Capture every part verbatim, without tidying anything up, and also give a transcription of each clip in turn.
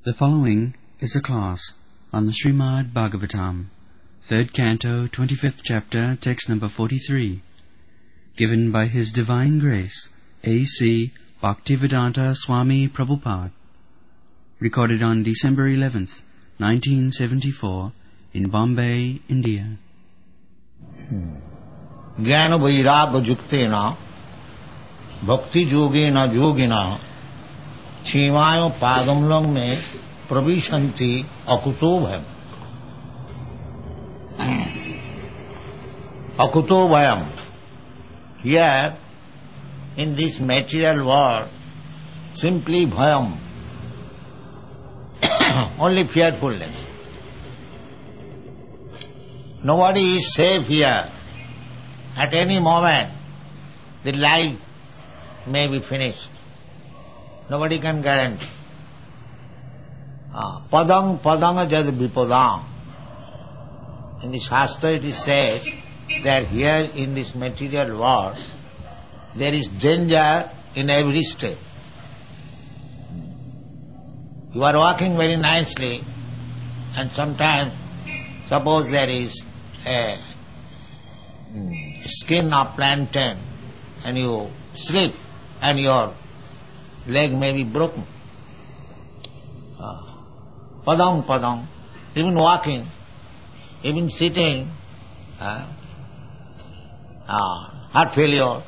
The following is a class on the Srimad Bhagavatam, third canto, twenty-fifth chapter, text number forty-three, given by His Divine Grace, A C Bhaktivedanta Swami Prabhupada, recorded on December eleventh, nineteen seventy-four, in Bombay, India. ज्ञान वैराग्य युक्तेन भक्ति योगेन योगिना क्षीमायो पादमलंग में प्रविशन्ति अकुतो भयम अकुतो भयम. Here in this material world simply bhayam, only fearfulness. Nobody is safe here. At any moment the life may be finished. Nobody can guarantee. Ah, padang padang jad vipadam. In the Shastra it is said that here in this material world there is danger in every step. You are walking very nicely and sometimes suppose there is a skin of plantain and you slip and your leg may be broken. Ah. Padam padam, even walking, even sitting, ah, ah, heart failure.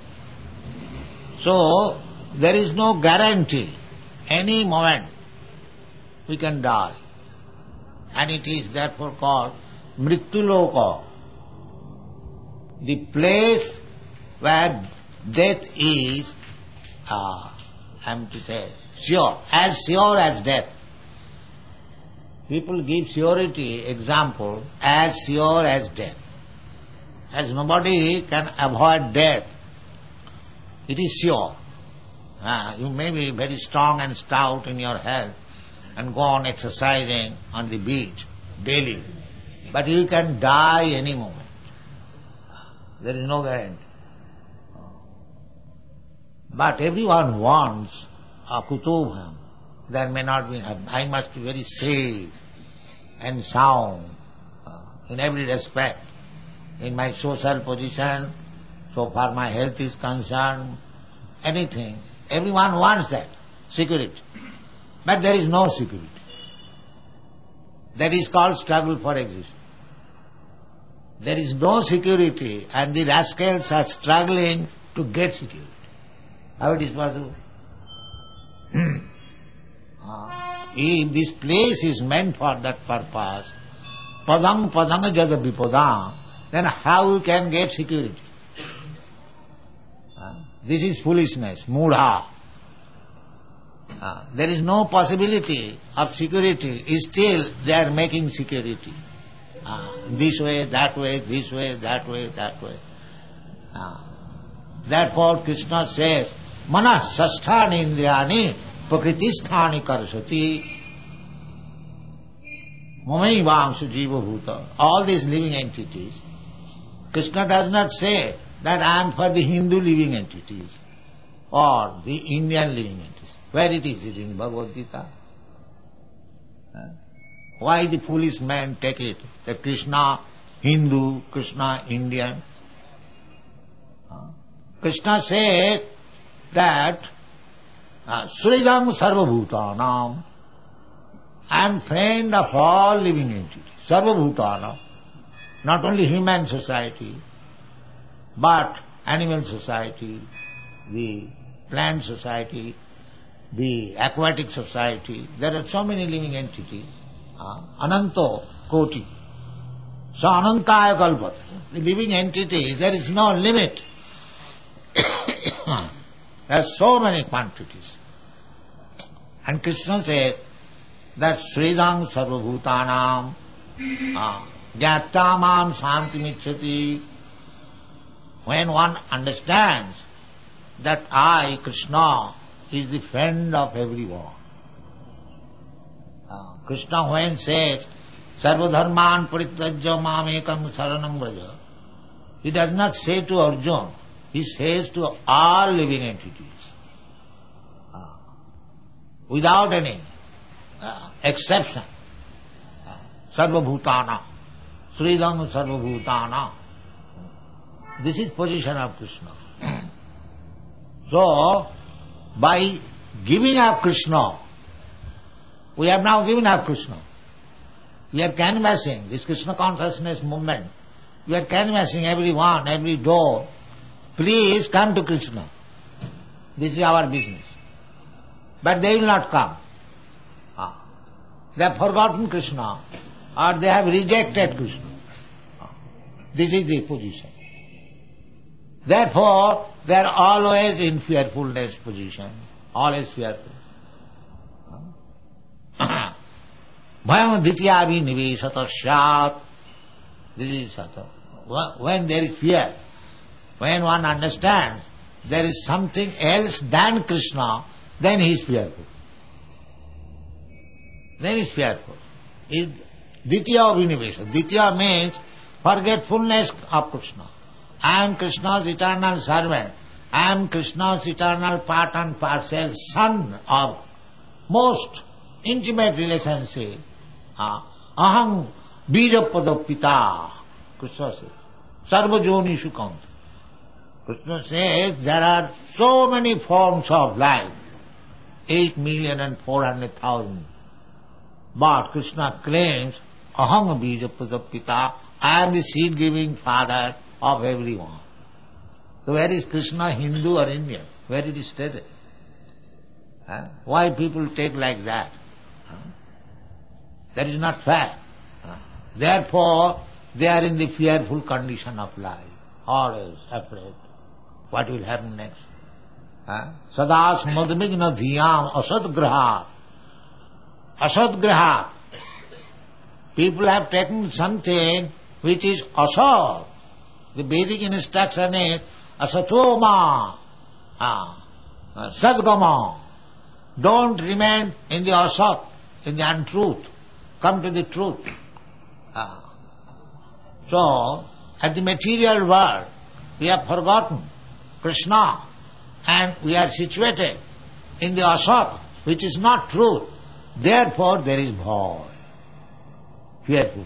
So there is no guarantee. Any moment we can die. And it is therefore called Mrittuloka, the place where death is, uh, I am to say, sure, as sure as death. People give surety, example, as sure as death. As nobody can avoid death, it is sure. Uh, you may be very strong and stout in your health and go on exercising on the beach daily, but you can die any moment. There is no guarantee. But everyone wants a kutubham. There may not be, I must be very safe and sound uh, in every respect. In my social position, so far my health is concerned, anything. Everyone wants that, security. But there is no security. That is called struggle for existence. There is no security and the rascals are struggling to get security. How it is possible? uh, if this place is meant for that purpose, padang padang jada vipadam, then how you can get security? Uh, this is foolishness, mudha. Uh, there is no possibility of security. Still they are making security. Uh, this way, that way, this way, that way, that way. Uh, therefore Krishna says, Mana sasthani indriyani prakritisthani karsati mamai vamsu jiva bhuta. All these living entities, Krishna does not say that I am for the Hindu living entities or the Indian living entities. Where it is? It is in Bhagavad Gita. Uh, Why the foolish men take it that Krishna Hindu, Krishna Indian? Uh, Krishna said that Sridham Sarvabhutanam, I am friend of all living entities. Sarvabhutanam, not only human society, but animal society, the plant society, the aquatic society. There are so many living entities. Ananto Koti. So Anantaya Kalpat. The living entities, there is no limit. There are so many quantities. And Krishna says that Sridham Sarvabhutanam Jnatamam Shantimicchati. When one understands that I, Krishna, is the friend of everyone. Uh, Krishna when says, Sarvadharman parityajya mamekam saranam vraja, he does not say to Arjuna, he says to all living entities. Uh, without any uh, exception. Uh, Sarvabhutana. Sridham Sarvabhutana. This is position of Krishna. So, by giving up Krishna, we have now given up Krishna. We are canvassing this Krishna consciousness movement. We are canvassing everyone, every door. Please come to Krishna. This is our business. But they will not come. Ah. They have forgotten Krishna or they have rejected Krishna. Ah. This is the position. Therefore, they are always in fearfulness position. Always fearful. Bhayam dityavi nivesata syat. This is sata. When there is fear, when one understands there is something else than Krishna, then he is fearful. Then he is fearful. Ditya vinivesa. Ditya means forgetfulness of Krishna. I am Krishna's eternal servant. I am Krishna's eternal part and parcel, son of most intimate relationship. Aham bijapada pita. Krishna says. Sarva jonishu comes. Krishna says there are so many forms of life. Eight million and four hundred thousand. But Krishna claims, Aham bijapada pita. I am the seed-giving father of everyone. So where is Krishna, Hindu or Indian? Where it is stated? Huh? Why people take like that? Huh? That is not fair. Huh? Therefore, they are in the fearful condition of life, always afraid. What will happen next? Sada smadmigna dhiyam asadgrahat. Asadgrahat. People have taken something which is asad. The Vedic instruction is asatoma, ah, sadgama. Don't remain in the asat, in the untruth. Come to the truth. Ah. So, at the material world, we have forgotten Krishna and we are situated in the asat, which is not truth. Therefore, there is bhaya, fearfulness.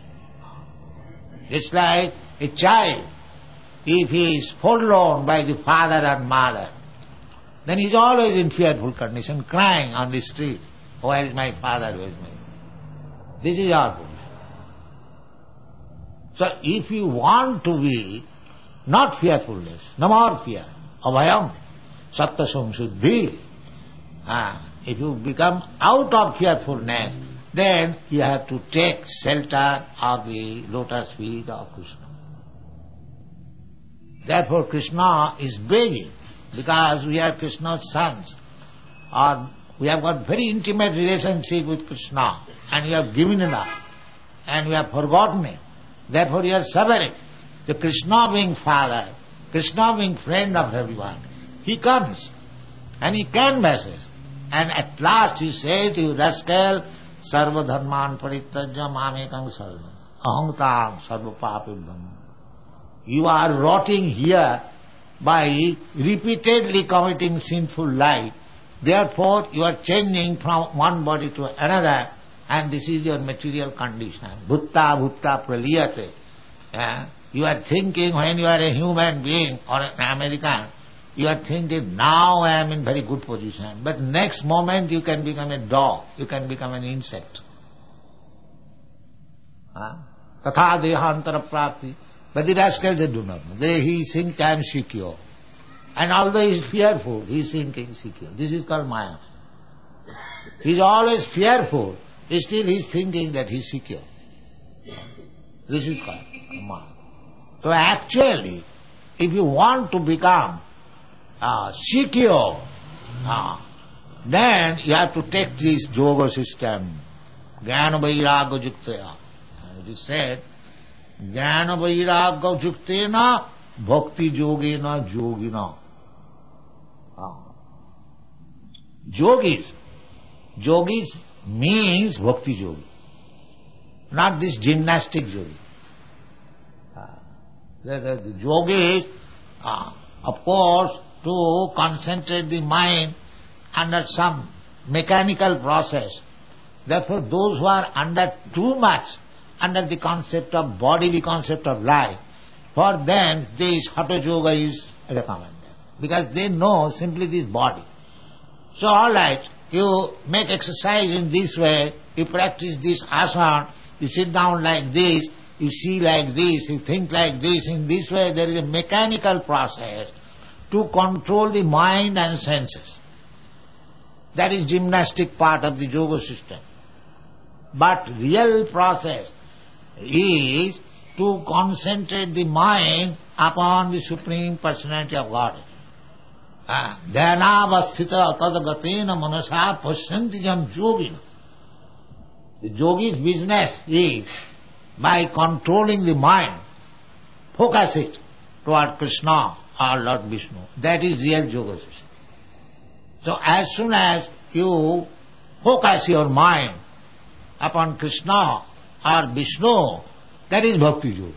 It's like a child, if he is forlorn by the father and mother, then he is always in fearful condition, crying on the street, where is my father, where is my father? This is our position. So if you want to be not fearfulness, no more fear, abhayam, satta samshuddhi, ah, if you become out of fearfulness, then you have to take shelter of the lotus feet of Krishna. Therefore Krishna is begging, because we are Krishna's sons, or we have got very intimate relationship with Krishna, and we have given it up, and we have forgotten it. Therefore you are suffering. The Krishna being father, Krishna being friend of everyone, he comes and he canvasses, and at last he says to you, rascal, sarva dharman parityajya mamekam sarva aham sarva papibham. You are rotting here by repeatedly committing sinful life. Therefore you are changing from one body to another, and this is your material condition. Bhutta bhutta praliyate. Yeah? You are thinking when you are a human being or an American, you are thinking, now I am in very good position. But next moment you can become a dog, you can become an insect. Tatha dehantara prapti. But the rascals, they do not know. They, he thinks I am secure. And although he is fearful, he is thinking secure. This is called Maya. He is always fearful, still he is thinking that he is secure. This is called Maya. So actually, if you want to become uh, secure, uh, then you have to take this yoga system, Jnana Vairagya Juktaya. It is said, Jnana Vairagya Juktena Bhakti Yogena Yogina. Uh, yogis. Yogis means Bhakti Yogi, not this gymnastic yogi. Uh, the, the, the yogis, uh, of course, to concentrate the mind under some mechanical process, Therefore, those who are under too much, under the concept of bodily concept of life, for them this Hatha Yoga is recommended. Because they know simply this body. So all right, you make exercise in this way, you practice this asana, you sit down like this, you see like this, you think like this. In this way there is a mechanical process to control the mind and senses. That is gymnastic part of the yoga system. But real process is to concentrate the mind upon the Supreme Personality of Godhead. Dhyanavasthita tadagatena manasa pasyanti jam yogina. The yogi's business is, by controlling the mind, focus it toward Krishna or Lord Vishnu. That is real yoga system. So as soon as you focus your mind upon Krishna or Vishnu, that is bhakti yoga.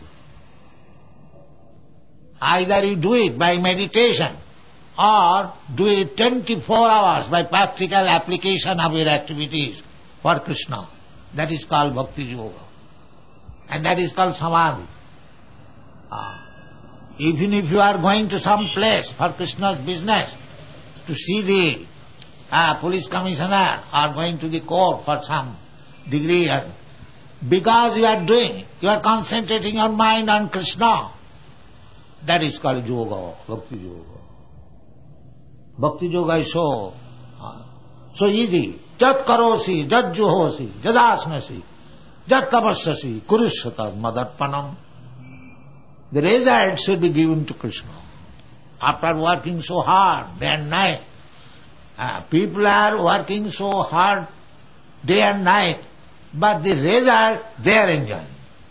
Either you do it by meditation or do it twenty-four hours by practical application of your activities for Krishna. That is called bhakti yoga. And that is called samadhi. Ah. Even if you are going to some place for Krishna's business, to see the uh, police commissioner or going to the court for some degree, and because you are doing, you are concentrating your mind on Krishna, that is called yoga, bhakti yoga. Bhakti yoga is so, uh, so easy. Jat karosi, jat juhosi, jadasnasi, jat tapasyasi, kurushata madarpanam. The result should be given to Krishna. After working so hard day and night, uh, people are working so hard day and night, but the result they are enjoying.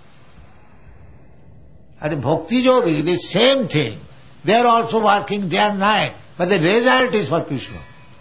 At bhakti yogi, the same thing. They are also working day and night, but the result is for Krishna.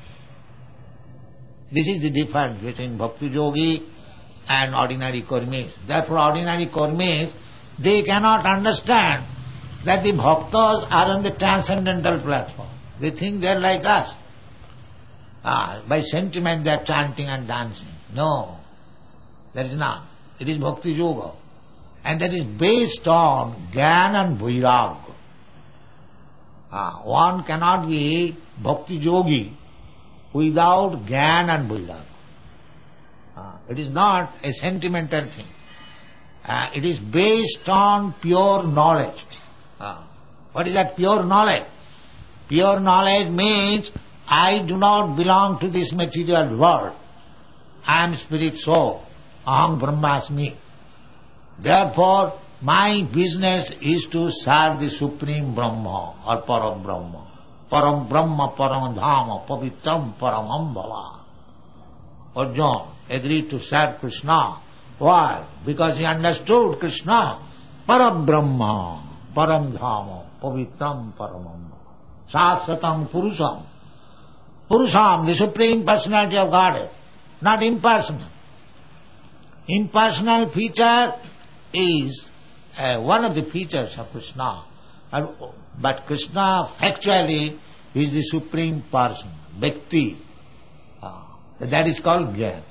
This is the difference between bhakti yogi and ordinary karmis. Therefore, ordinary karmis, they cannot understand that the bhaktas are on the transcendental platform. They think they are like us. Ah, by sentiment they are chanting and dancing. No, that is not. It is bhakti yoga. And that is based on jnana and vairagya. Ah, one cannot be bhakti yogi without jnana and vairagya. Ah, it is not a sentimental thing. Ah, it is based on pure knowledge. Ah, what is that pure knowledge? Pure knowledge means I do not belong to this material world. I am spirit soul. Aham Brahmasmi. Therefore, my business is to serve the Supreme Brahma or Param Brahma. Param Brahma, Param Dhama, Pavitram Paramam Bhava. Arjuna agreed to serve Krishna. Why? Because he understood Krishna. Param Brahma, Param Dhama, Pavitram Paramam Bhava. Sasvatam Purusham. Purusham, the Supreme Personality of Godhead, not impersonal. Impersonal feature is uh, one of the features of Krishna. But Krishna factually is the Supreme Person, Bhakti. Uh, that is called Jnana.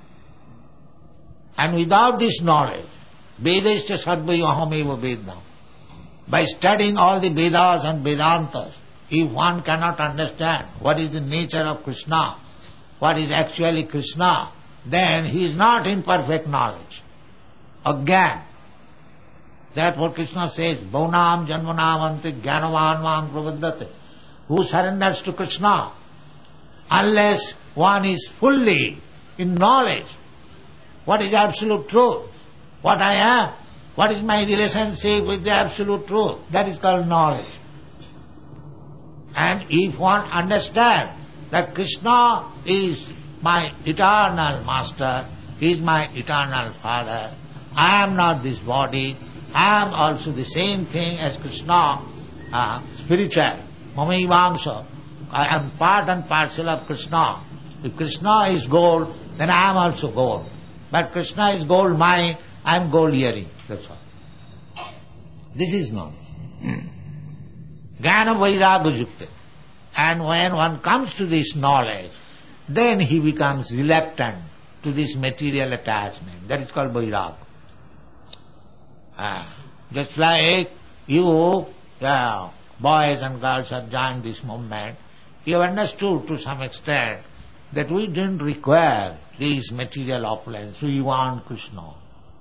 And without this knowledge, Vedasya Sarvaya Ahameva Vedam. By studying all the Vedas and Vedantas, if one cannot understand what is the nature of Krishna, what is actually Krishna, then he is not in perfect knowledge. Agyan. That's what Krishna says, Bhaunam Janmanam Ante Jnanavan Vam Pravaddate. Who surrenders to Krishna, unless one is fully in knowledge, what is absolute truth, what I am, what is my relationship with the absolute truth, that is called knowledge. And if one understands that Krishna is my eternal master, he is my eternal father, I am not this body, I am also the same thing as Krishna, uh, spiritual, Mamaivangsha, I am part and parcel of Krishna. If Krishna is gold, then I am also gold. But Krishna is gold mine, I am gold earring, that's all. This is knowledge. Jnana vairagya yukta. And when one comes to this knowledge, then he becomes reluctant to this material attachment. That is called vairag. Ah, just like you, yeah, boys and girls have joined this movement, you have understood to some extent that we didn't require these material opulence, we want Krishna.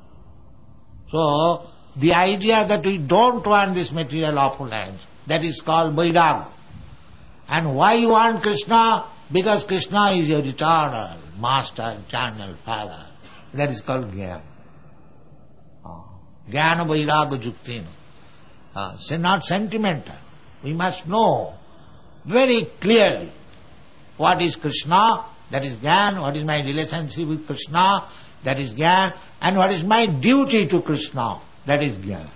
So, the idea that we don't want this material opulence, that is called vairag. And why you want Krishna? Because Krishna is your eternal master, eternal father. That is called jnana. Jnana vairaga juktina. Uh, so not sentimental. We must know very clearly what is Krishna, that is jnana, what is my relationship with Krishna, that is jnana, and what is my duty to Krishna, that is jnana.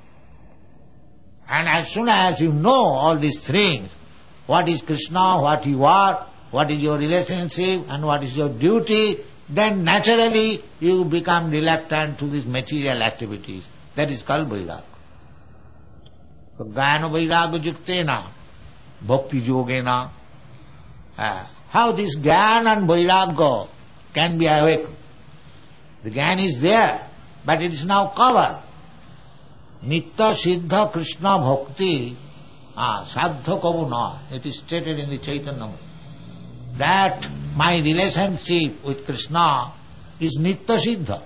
And as soon as you know all these things, what is Krishna, what you are, what is your relationship and what is your duty, then naturally you become reluctant to these material activities. That is called vairag. So, jnana vairaga juktena, bhakti yogena. Uh, how this jnana and vairaga can be awakened? The jnana is there, but it is now covered. Nitya siddha Krishna bhakti, ah, sadha kavu na. It is stated in the Chaitanya that my relationship with Krishna is nitya siddha.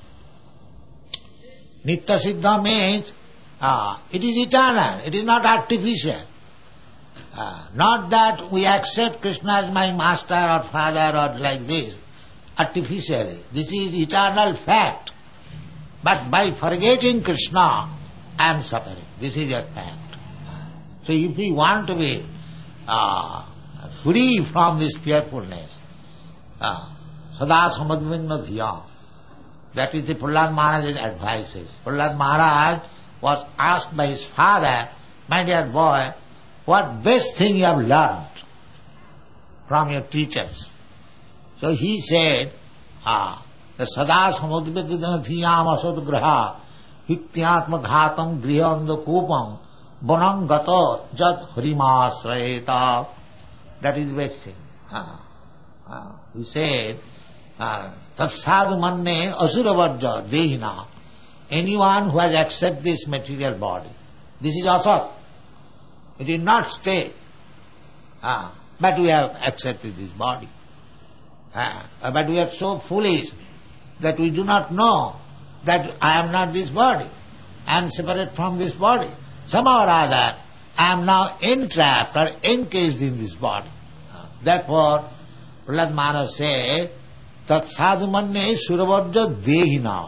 Nitya siddha means ah, it is eternal, it is not artificial. Ah, not that we accept Krishna as my master or father or like this, artificially. This is eternal fact. But by forgetting Krishna, I am suffering. This is a fact. So if we want to be uh, free from this fearfulness, uh, sada samadvinna dhiya, that is the Prahlad Maharaj's advices. Prahlad Maharaj was asked by his father, my dear boy, what best thing you have learned from your teachers? So he said, ah, the sada samadvinna dhiyam asodgraha hityatma ghatam grihanda kupam Bonam gato jat harimasrayeta. That is the best thing. Ah, ah. He said, tat sadhu manne asuravarja dehina. Anyone who has accepted this material body, this is asat. It is not stay. Ah, but we have accepted this body. Ah, but we are so foolish that we do not know that I am not this body. I am separate from this body. Somehow or other, I am now entrapped or encased in this body. Therefore, Prahlad Maharaj says, Tat sadhu manne suravarja dehina.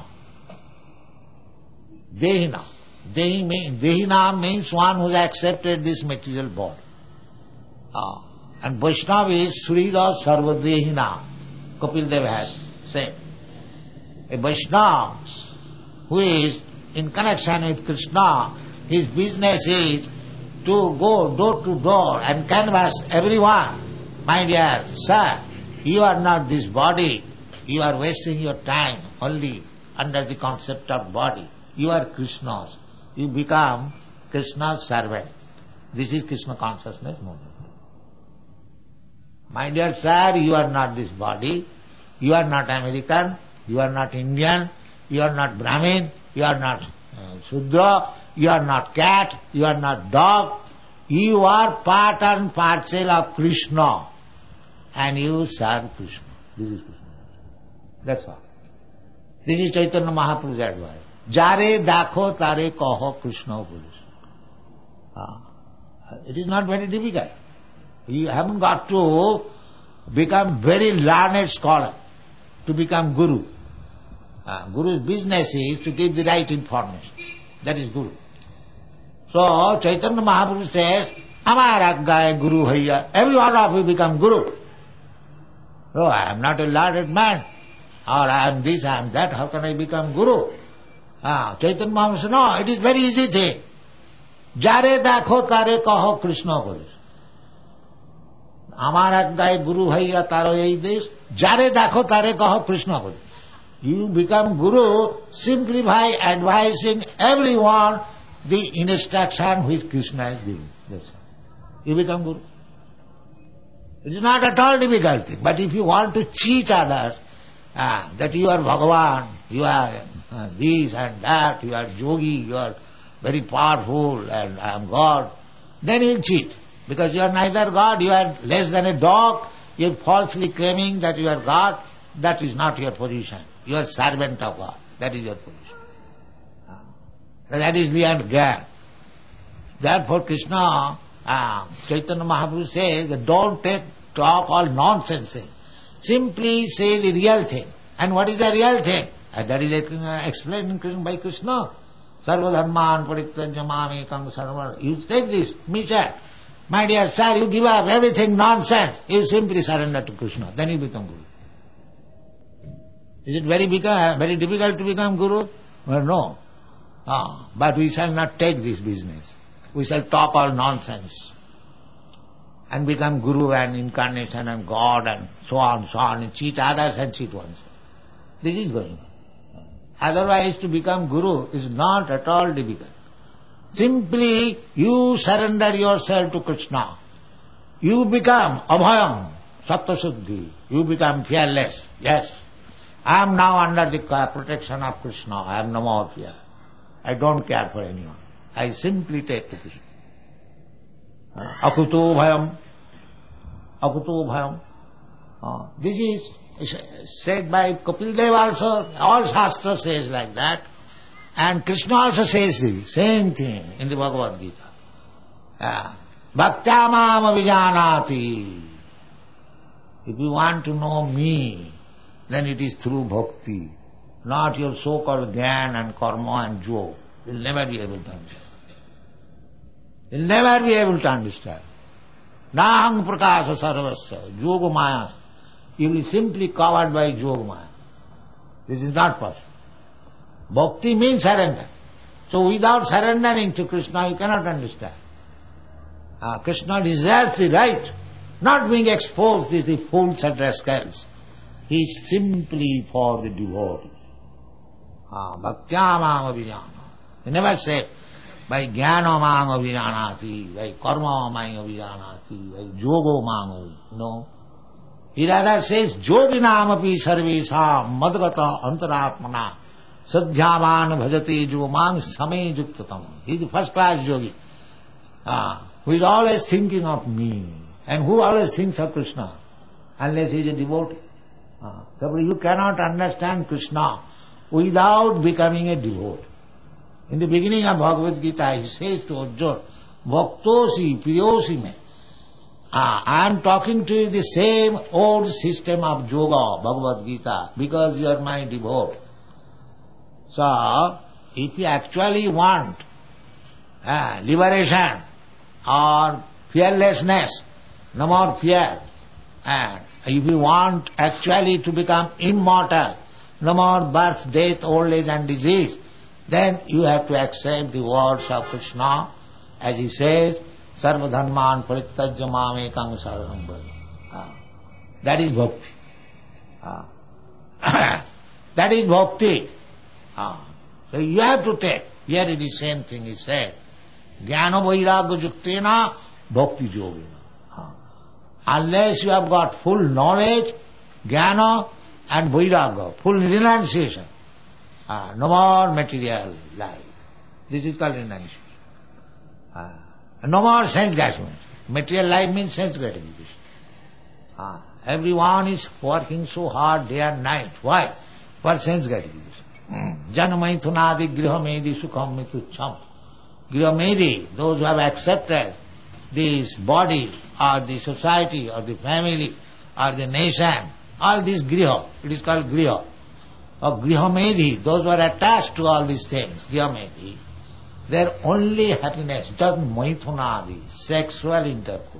Dehina. Dehi mean, dehina means one who has accepted this material body. Uh, and Vaishnava is Surida Sarva Dehina. Kapil Dev has said. A Vaishnava who is in connection with Krishna, his business is to go door to door and canvass everyone. My dear sir, you are not this body. You are wasting your time only under the concept of body. You are Krishna's. You become Krishna's servant. This is Krishna consciousness movement. My dear sir, you are not this body. You are not American. You are not Indian. You are not Brahmin. You are not uh, Shudra. You are not cat, you are not dog, you are part and parcel of Krishna and you serve Krishna. This is Krishna. That's all. This is Chaitanya Mahaprabhu's advice. Jare dakho tare kaho Krishna Upadesha. Ah. It is not very difficult. You haven't got to become very learned scholar to become Guru. Ah. Guru's business is to give the right information. That is Guru. So, Chaitanya Mahaprabhu says, Amar Agga Guru Haiya. Every one of you become Guru. So, I am not a learned man. Or I am this, I am that. How can I become Guru? Ah, Chaitanya Mahaprabhu says, no, it is very easy thing. Jare dakho tare kaho Krishna Upadesha. Amar Agga Guru Haiya taro ei desh. Jare dakho tare kaho Krishna Upadesha. You become Guru simply by advising everyone the instruction which Krishna is giving. That's all. You become Guru. It is not at all difficult thing. But if you want to cheat others ah, that you are Bhagavan, you are uh, this and that, you are yogi, you are very powerful and I am God, then you will cheat. Because you are neither God, you are less than a dog, you are falsely claiming that you are God, that is not your position. You are servant of God, that is your position. Ah. That is beyond Gyan. Therefore Krishna, uh, Chaitanya Mahaprabhu says that don't take talk all nonsense thing. Simply say the real thing. And what is the real thing? And that is uh, explained by Krishna. Sarva dharman parityajya mamekam sarva. You take this mission. My dear sir, you give up everything nonsense. You simply surrender to Krishna. Then you become Guru. Is it very, become, very difficult to become Guru? Well, no. Ah, but we shall not take this business. We shall talk all nonsense and become Guru and incarnation and God and so on, so on, and cheat others and cheat oneself. This is going on. Otherwise, to become Guru is not at all difficult. Simply, you surrender yourself to Krishna. You become abhayam, sattva-suddhi. You become fearless. Yes, I am now under the protection of Krishna. I have no more fear. I don't care for anyone. I simply take to Krishna. Akuto bhayam. Akuto bhayam. Uh, this is said by Kapil Dev also. All Shastra says like that. And Krishna also says the same thing in the Bhagavad Gita. Uh, Bhaktyamam avijanati. If you want to know me, then it is through bhakti, not your so-called jnana and karma and yoga. You will never be able to understand. You will never be able to understand. Nahang prakasa sarvasya, yoga maya. You will be simply covered by yoga maya. This is not possible. Bhakti means surrender. So without surrendering to Krishna, you cannot understand. Uh, Krishna deserves the right, not being exposed to the fools and rascals. He is simply for the devotee. Ah, bhaktyamam avijnana. He never said, by jnana mang avijanati, by karma mang avijanati, by yoga mang. No. He rather says, yoginam api sarvesam madgata antaratmana sadhyavan bhajati jo mang same yuktatam. He is the first class yogi, ah, who is always thinking of me. And who always thinks of Krishna? Unless he is a devotee. Ah, therefore you cannot understand Krishna without becoming a devotee. In the beginning of Bhagavad Gita, he says to Arjuna, Bhaktosi, Priyosi me. Ah, I am talking to you the same old system of yoga, Bhagavad Gita, because you are my devotee. So, if you actually want ah, liberation or fearlessness, no more fear, and if you want actually to become immortal, no more birth, death, old age and disease, then you have to accept the words of Krishna, as he says, Sarva dharman parityajya mamekam saranam braja. That is bhakti. That is bhakti. So you have to take. Here it is same thing he said. Jnana vairagya yuktena bhakti yogena. Unless you have got full knowledge, jnana and vairagya, full renunciation, ah, no more material life. This is called renunciation. Ah, no more sense gratification. Material life means sense gratification. Ah, everyone is working so hard day and night. Why? For sense gratification. Janamaithunadi grihamedi sukham mitucham. Grihamedi, those who have accepted this body or the society or the family or the nation, all this griha, it is called griha. Or grihamedi, those who are attached to all these things, grihamedi, their only happiness, just maithunadi, sexual intercourse.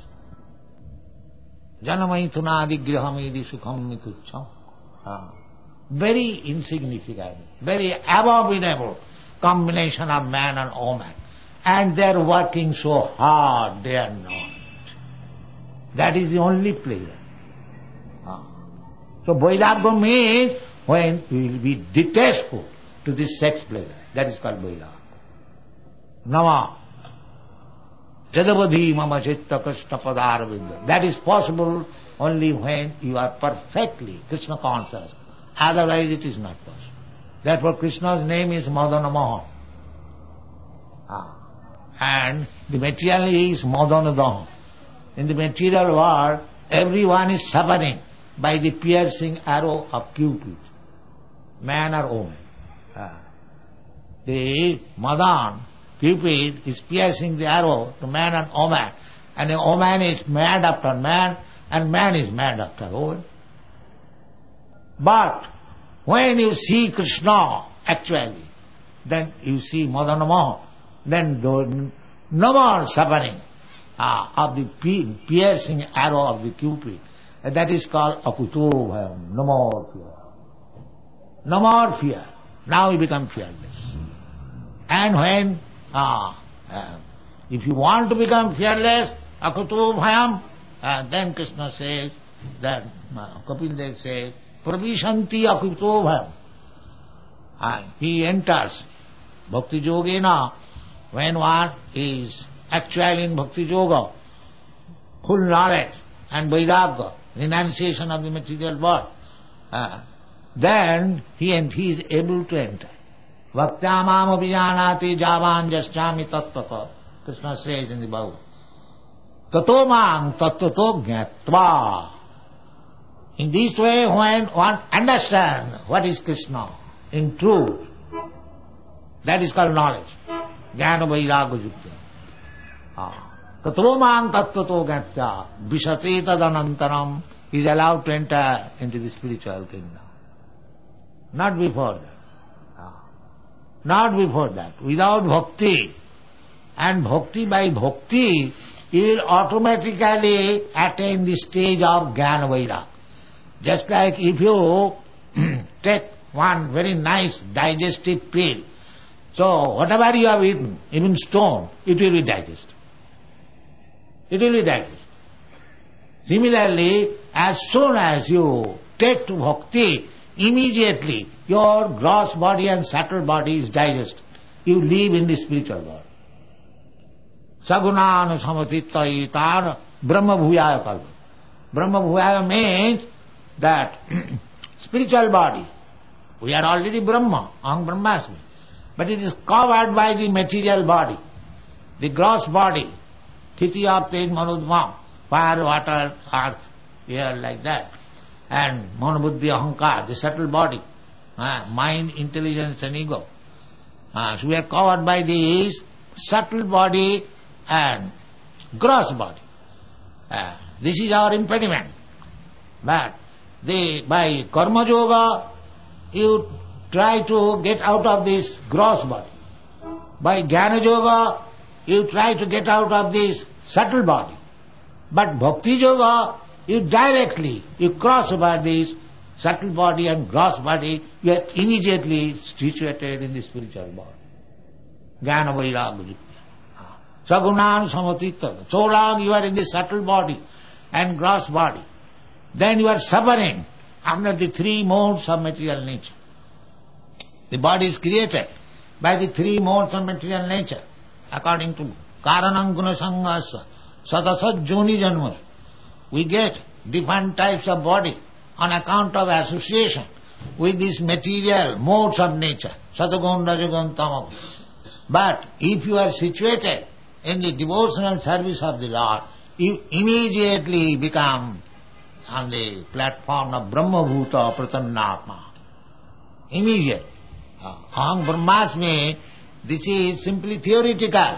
Janamaithunadi grihamedi sukham mitucham. Ah. Very insignificant, very abominable combination of man and woman. And they are working so hard day and night. That is the only pleasure. Ah. So vairagya means when we will be detestful to this sex pleasure. That is called vairagya. Nama jadavadhi mama chitta krishna padaravinda. That is possible only when you are perfectly Krishna conscious, Otherwise it is not possible. Therefore Krishna's name is Madana Mohan. Ah. And the material is Madana Daha. In the material world, everyone is suffering by the piercing arrow of Cupid, man or woman. Ah. The Madan, Cupid, is piercing the arrow to man and woman, and the woman is mad after man, and man is mad after woman. But when you see Krishna actually, then you see Madana Mohan, then no more suffering ah, of the piercing arrow of the Cupid. And that is called akuto bhayam, no more fear. No more fear. Now you become fearless. And when, ah, uh, if you want to become fearless, akuto bhayam, uh, then Krishna says, that uh, Kapil Dev says, pravishanti akuto bhayam. Uh, he enters Bhakti Yogena. When one is actually in Bhakti Yoga, full knowledge and vairagya, renunciation of the material world, uh, then he and he is able to enter. Bhaktyamam abhijanati javan jasyami tattata. Krishna says in the Bhagavad. Tato mang tattato jnatva. In this way, when one understands what is Krishna in truth, that is called knowledge. Jnana vairagya yukta. Tato mang tattato jnatva vishate tadanantaram. He is allowed to enter into the spiritual kingdom. Not before that. Not before that. Without bhakti. And bhakti by bhakti, you will automatically attain the stage of jnana vairagya. Just like if you take one very nice digestive pill, so whatever you have eaten, even stone, it will be digested. It will be digested. Similarly, as soon as you take to bhakti, immediately your gross body and subtle body is digested. You live in the spiritual world. Sagunana samatitta itana brahma bhuyaya kalpa. Brahma bhuyaya means that spiritual body, we are already Brahma, Aham Brahmasmi, but it is covered by the material body, the gross body, Thiti Aptej Manudvam, fire, water, earth, air, like that, and Manobuddhi Ahankar, the subtle body, uh, mind, intelligence and ego. Uh, so we are covered by this subtle body and gross body. Uh, this is our impediment. But the, by karma yoga, you try to get out of this gross body. By jnana yoga, you try to get out of this subtle body. But bhakti yoga, you directly, you cross over this subtle body and gross body, you are immediately situated in the spiritual body. Jnana vairagya. Sagunan samatitta. So long you are in the subtle body and gross body, then you are suffering under the three modes of material nature. The body is created by the three modes of material nature, according to Karanam Guna Sangasa, Sadasat Joni Janma. We get different types of body on account of association with these material modes of nature, Satagun, Rajagun, Tamagun. But if you are situated in the devotional service of the Lord, you immediately become on the platform of Brahma Bhuta Pratannatma. Immediate. Aham Brahmasmi, this is simply theoretical.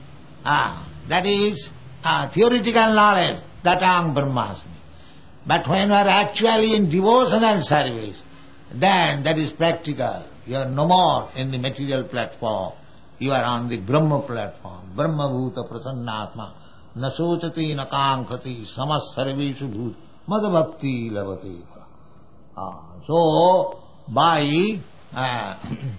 Ah, that is ah, theoretical knowledge, that Aham Brahmasmi. But when you are actually in devotional service, then that is practical. You are no more in the material platform. You are on the Brahma platform. Brahma Bhuta Prasannatma. Na sochati na kankati samas sarveshu bhut madbhakti lavate. Ah, so, by uh,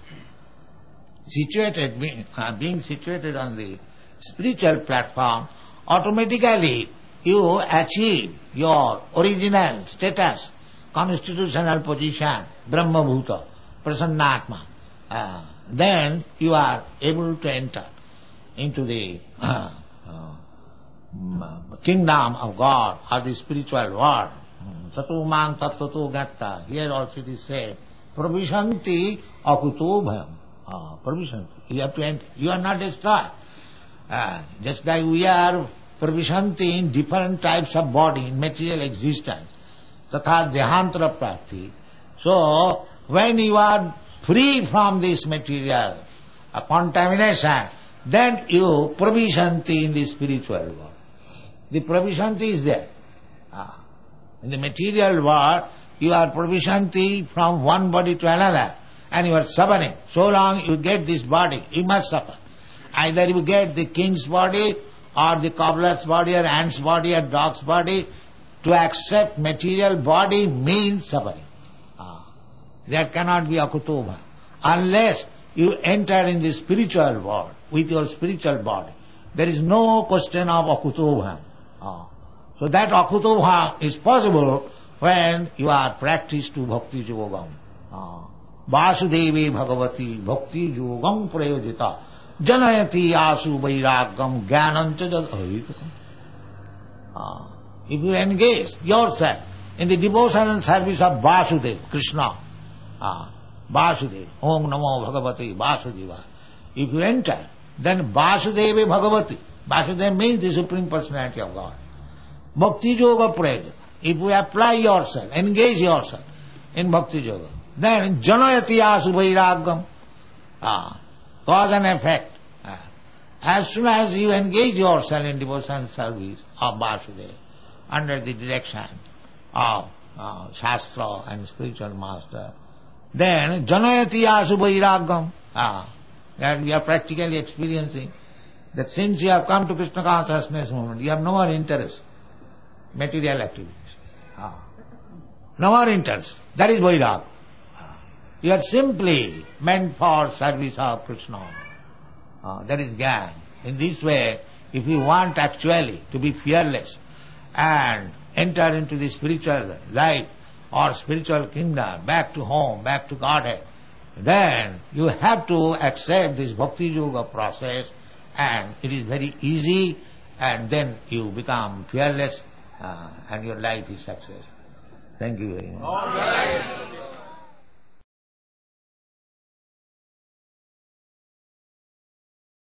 situated, being, uh, being situated on the spiritual platform, automatically you achieve your original status, constitutional position, Brahma Bhuta, Prasannatma. Uh, then you are able to enter into the uh, uh, kingdom of God or the spiritual world. Tato mang tattato gatta. Here also it is said, pravishanti akuto bhayam. Ah, pravishanti. You have to enter. You are not destroyed. Ah, just like we are pravishanti in different types of body, in material existence. Tatha dehantara prapti. So, when you are free from this material uh, contamination, then you pravishanti in the spiritual world. The pravishanti is there. Ah. In the material world, you are pravishanti from one body to another, and you are suffering. So long you get this body, you must suffer. Either you get the king's body, or the cobbler's body, or ant's body, or dog's body. To accept material body means suffering. Ah. That cannot be akutobha. Unless you enter in the spiritual world with your spiritual body. There is no question of akutobha. Ah. So that akutobha is possible when you are practiced to bhakti yogam. Ah. Vasudevi bhagavati bhakti yogam prayojita janayati asu vairagam jnanancha jad avitakam. Ah. If you engage yourself in the devotional service of Vasudeva, Krishna, ah, Vasudeva, Om Namo Bhagavati Vasudeva, if you enter, then Vasudevi Bhagavati, Vasudeva means the Supreme Personality of God. Bhakti Yoga Prayojita. If you apply yourself, engage yourself in Bhakti Yoga, then Janayati Asu Vairagam, ah, cause and effect. Ah. As soon as you engage yourself in devotional service of Vasudeva, under the direction of uh, Shastra and spiritual master, then Janayati Asu Vairagam, ah, that we are practically experiencing that since you have come to Krishna consciousness movement, you have no more interest, material activities. Ah. No more interest. That is Vairag. Ah. You are simply meant for service of Krishna. Ah. That is Gyan. In this way, if you want actually to be fearless and enter into the spiritual life or spiritual kingdom, back to home, back to Godhead, then you have to accept this Bhakti Yoga process, and it is very easy, and then you become fearless uh, and your life is successful. Thank you very much.